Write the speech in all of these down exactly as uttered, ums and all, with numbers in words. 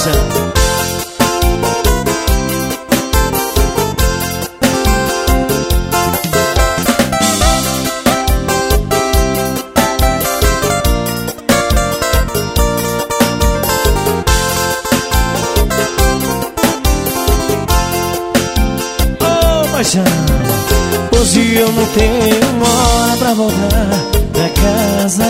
paixão. Hoje eu não tenho hora pra voltar pra casa.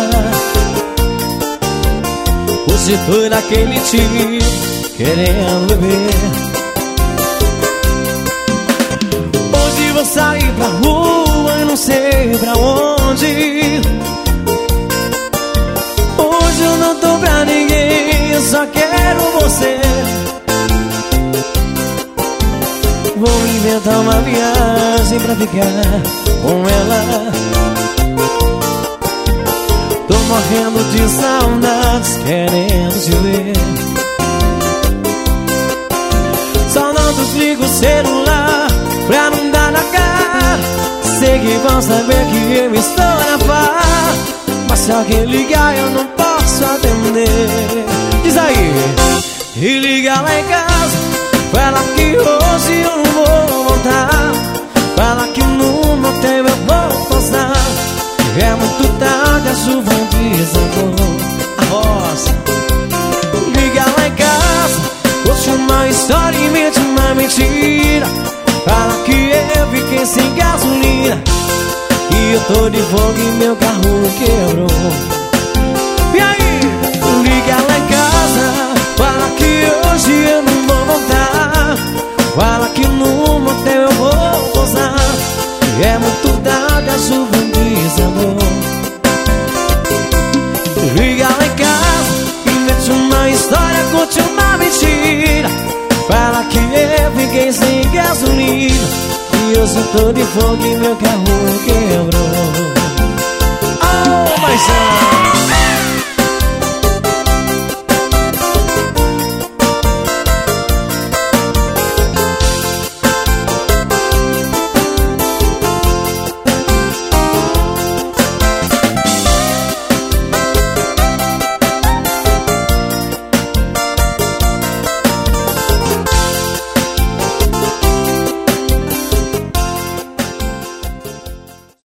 Hoje tô naquele tiro querendo beber. Hoje vou sair pra rua e não sei pra onde. Hoje eu não tô pra ninguém, eu só quero você. Vou inventar uma viagem pra ficar com ela. Tô morrendo de saudades, querendo te ver. Só não desligo o celular pra não dar na cara. Sei que vão saber que eu estou na farra, mas se alguém ligar eu não posso atender. Diz aí, e liga lá em casa, fala que hoje eu não vou voltar. Fala que no motel eu vou postar. É muito tarde, a chuva desandou. A voz, liga lá em casa, conte uma história e mente uma mentira. Fala que eu fiquei sem gasolina e eu tô de fogo e meu carro quebrou. E aí, liga lá em casa, fala que hoje eu não vou voltar. Fala que no motel eu vou posar. É muito tarde, a chuva desandou. Liga lá em casa, invente uma história, conte uma mentira. Fala que eu fiquei sem gasolina e eu só tô de fogo e meu carro quebrou. Oh, paixão!